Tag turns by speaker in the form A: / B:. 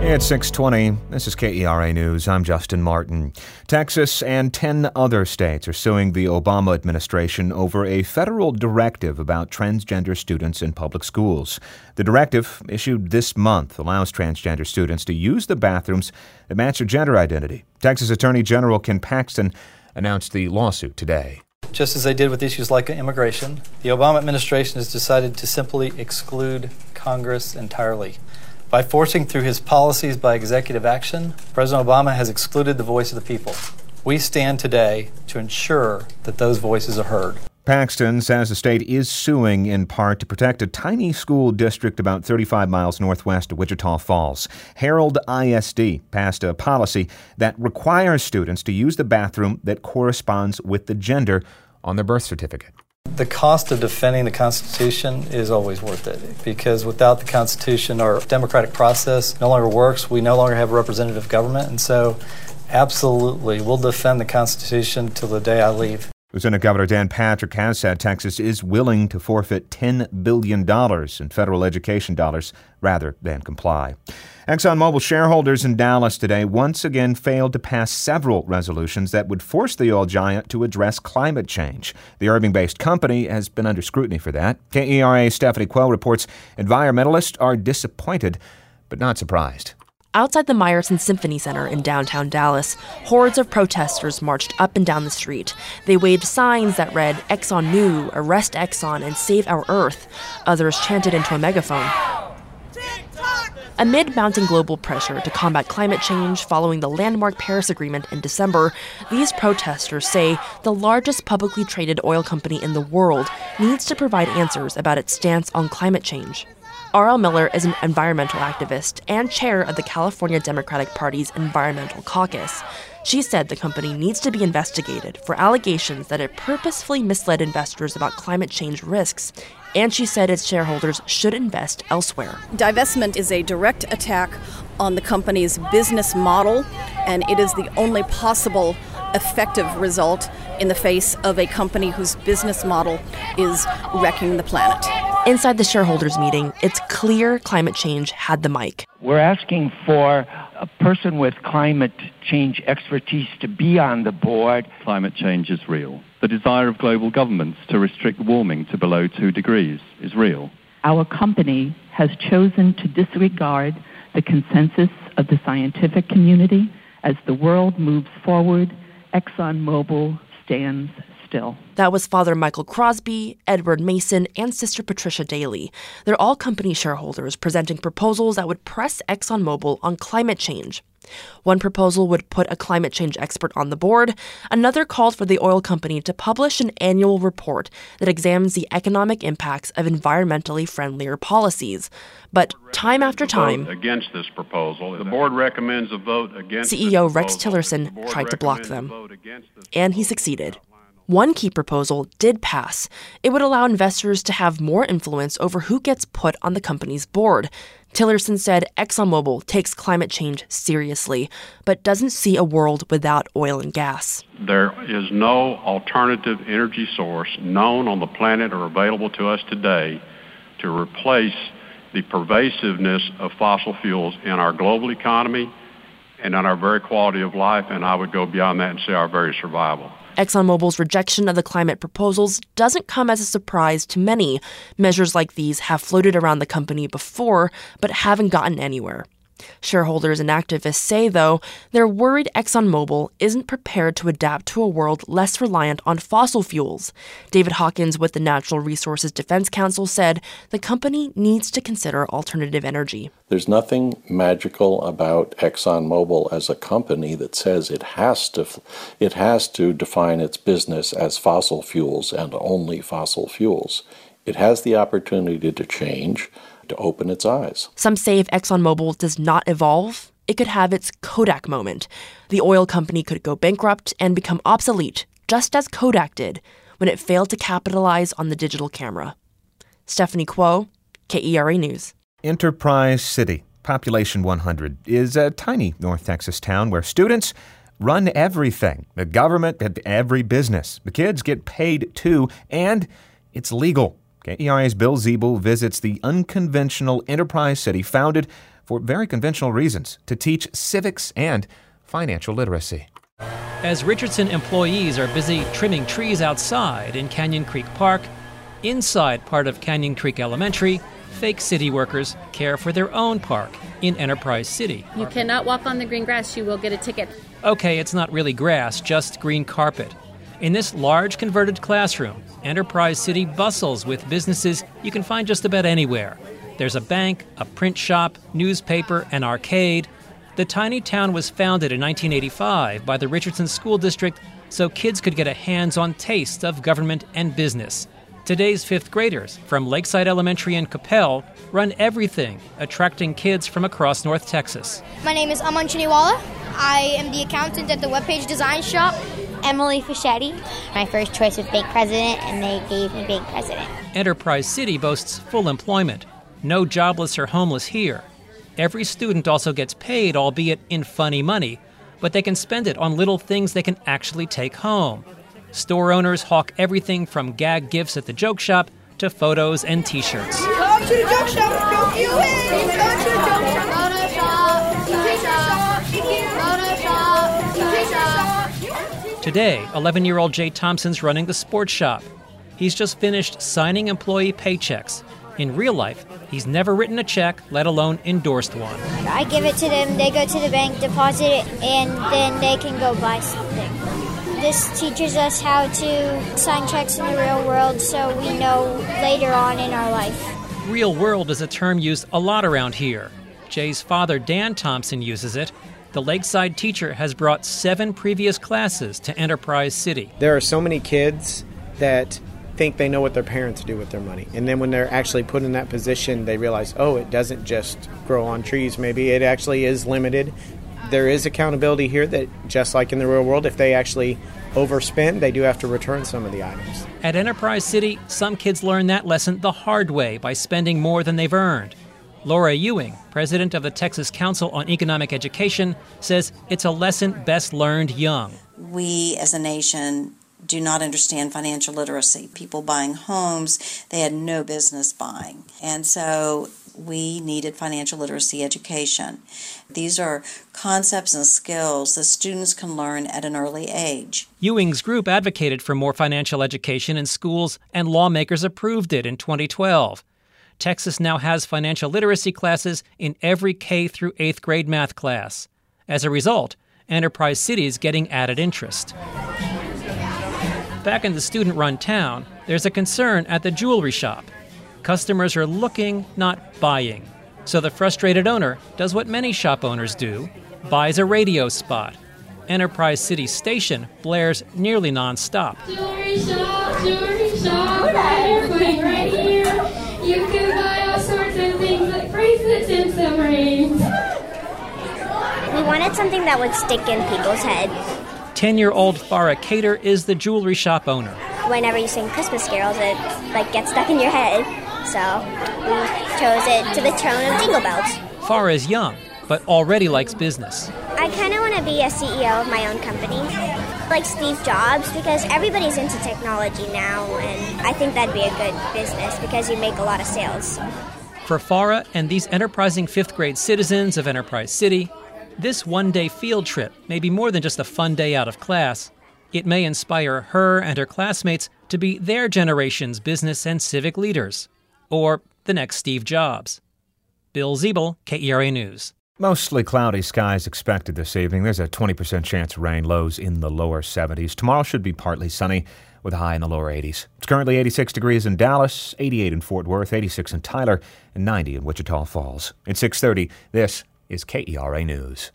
A: It's 6:20. This is KERA News. I'm Justin Martin. Texas and 10 other states are suing the Obama administration over a federal directive about transgender students in public schools. The directive, issued this month, allows transgender students to use the bathrooms that match their gender identity. Texas Attorney General Ken Paxton announced the lawsuit today.
B: Just as they did with issues like immigration, the Obama administration has decided to simply exclude Congress entirely. By forcing through his policies by executive action, President Obama has excluded the voice of the people. We stand today to ensure that those voices are heard.
A: Paxton says the state is suing in part to protect a tiny school district about 35 miles northwest of Wichita Falls. Harold ISD passed a policy that requires students to use the bathroom that corresponds with the gender on their birth certificate.
B: The cost of defending the Constitution is always worth it, because without the Constitution, our democratic process no longer works. We no longer have a representative government, and so absolutely, we'll defend the Constitution till the day I leave.
A: Lieutenant Governor Dan Patrick has said Texas is willing to forfeit $10 billion in federal education dollars rather than comply. ExxonMobil shareholders in Dallas today once again failed to pass several resolutions that would force the oil giant to address climate change. The Irving-based company has been under scrutiny for that. KERA's Stephanie Quell reports environmentalists are disappointed, but not surprised.
C: Outside the Meyerson Symphony Center in downtown Dallas, hordes of protesters marched up and down the street. They waved signs that read, "Exxon New, Arrest Exxon, and Save Our Earth." Others chanted into a megaphone. Amid mounting global pressure to combat climate change following the landmark Paris Agreement in December, these protesters say the largest publicly traded oil company in the world needs to provide answers about its stance on climate change. R.L. Miller is an environmental activist and chair of the California Democratic Party's Environmental Caucus. She said the company needs to be investigated for allegations that it purposefully misled investors about climate change risks, and she said its shareholders should invest elsewhere.
D: Divestment is a direct attack on the company's business model, and it is the only possible effective result in the face of a company whose business model is wrecking the planet.
C: Inside the shareholders' meeting, it's clear climate change had the mic.
E: We're asking for a person with climate change expertise to be on the board.
F: Climate change is real. The desire of global governments to restrict warming to below 2 degrees is real.
G: Our company has chosen to disregard the consensus of the scientific community. As the world moves forward, ExxonMobil stands still.
C: That was Father Michael Crosby, Edward Mason, and Sister Patricia Daly. They're all company shareholders presenting proposals that would press ExxonMobil on climate change. One proposal would put a climate change expert on the board. Another called for the oil company to publish an annual report that examines the economic impacts of environmentally friendlier policies. But time after time,
H: against this proposal, the board recommends a vote against
C: CEO Rex Tillerson tried to block them. And he succeeded. One key proposal did pass. It would allow investors to have more influence over who gets put on the company's board. Tillerson said ExxonMobil takes climate change seriously, but doesn't see a world without oil and gas.
H: There is no alternative energy source known on the planet or available to us today to replace the pervasiveness of fossil fuels in our global economy and in our very quality of life, and I would go beyond that and say our very survival.
C: ExxonMobil's rejection of the climate proposals doesn't come as a surprise to many. Measures like these have floated around the company before, but haven't gotten anywhere. Shareholders and activists say, though, they're worried ExxonMobil isn't prepared to adapt to a world less reliant on fossil fuels. David Hawkins with the Natural Resources Defense Council said the company needs to consider alternative energy.
I: There's nothing magical about ExxonMobil as a company that says it has to define its business as fossil fuels and only fossil fuels. It has the opportunity to change, to open its eyes.
C: Some say if ExxonMobil does not evolve, it could have its Kodak moment. The oil company could go bankrupt and become obsolete, just as Kodak did when it failed to capitalize on the digital camera. Stephanie Quo, KERA News.
A: Enterprise City, population 100, is a tiny North Texas town where students run everything. The government and every business. The kids get paid too, and it's legal. KERA's Bill Ziebel visits the unconventional Enterprise City founded for very conventional reasons, to teach civics and financial literacy.
J: As Richardson employees are busy trimming trees outside in Canyon Creek Park, inside part of Canyon Creek Elementary, fake city workers care for their own park in Enterprise City.
K: You cannot walk on the green grass, you will get a ticket.
J: Okay, it's not really grass, just green carpet. In this large converted classroom, Enterprise City bustles with businesses you can find just about anywhere. There's a bank, a print shop, newspaper, an arcade. The tiny town was founded in 1985 by the Richardson School District so kids could get a hands-on taste of government and business. Today's fifth graders from Lakeside Elementary and Capel run everything, attracting kids from across North Texas.
L: My name is Aman Chiniwala. I am the accountant at the webpage design shop.
M: Emily Fischetti. My first choice was bank president, and they gave me bank president.
J: Enterprise City boasts full employment. No jobless or homeless here. Every student also gets paid, albeit in funny money, but they can spend it on little things they can actually take home. Store owners hawk everything from gag gifts at the joke shop to photos and T-shirts.
L: Come to the joke shop, joke you in. Come to the joke shop.
J: Today, 11-year-old Jay Thompson's running the sports shop. He's just finished signing employee paychecks. In real life, he's never written a check, let alone endorsed one.
M: I give it to them, they go to the bank, deposit it, and then they can go buy something. This teaches us how to sign checks in the real world so we know later on in our life.
J: Real world is a term used a lot around here. Jay's father, Dan Thompson, uses it. The Lakeside teacher has brought 7 previous classes to Enterprise City.
N: There are so many kids that think they know what their parents do with their money. And then when they're actually put in that position, they realize, oh, it doesn't just grow on trees. Maybe it actually is limited. There is accountability here that, just like in the real world, if they actually overspend, they do have to return some of the items.
J: At Enterprise City, some kids learn that lesson the hard way by spending more than they've earned. Laura Ewing, president of the Texas Council on Economic Education, says it's a lesson best learned young.
O: We as a nation do not understand financial literacy. People buying homes, they had no business buying. And so we needed financial literacy education. These are concepts and skills that students can learn at an early age.
J: Ewing's group advocated for more financial education in schools, and lawmakers approved it in 2012. Texas now has financial literacy classes in every K through 8th grade math class. As a result, Enterprise City is getting added interest. Back in the student-run town, there's a concern at the jewelry shop. Customers are looking, not buying. So the frustrated owner does what many shop owners do, buys a radio spot. Enterprise City Station blares nearly nonstop.
P: Jewelry shop, everything right here. You can buy all sorts of things like bracelets and some rings.
M: We wanted something that would stick in people's heads.
J: 10-year-old Farah Cater is the jewelry shop owner.
M: Whenever you sing Christmas carols, it gets stuck in your head. So we chose it to the tone of Jingle Bells.
J: Farah is young, but already likes business.
M: I kind of want to be a CEO of my own company, like Steve Jobs, because everybody's into technology now, and I think that'd be a good business because you make a lot of sales.
J: For Farah and these enterprising 5th grade citizens of Enterprise City, this one-day field trip may be more than just a fun day out of class. It may inspire her and her classmates to be their generation's business and civic leaders, or the next Steve Jobs. Bill Ziebel, KERA News.
A: Mostly cloudy skies expected this evening. There's a 20% chance of rain, lows in the lower 70s. Tomorrow should be partly sunny with a high in the lower 80s. It's currently 86 degrees in Dallas, 88 in Fort Worth, 86 in Tyler, and 90 in Wichita Falls. At 6:30, this is KERA News.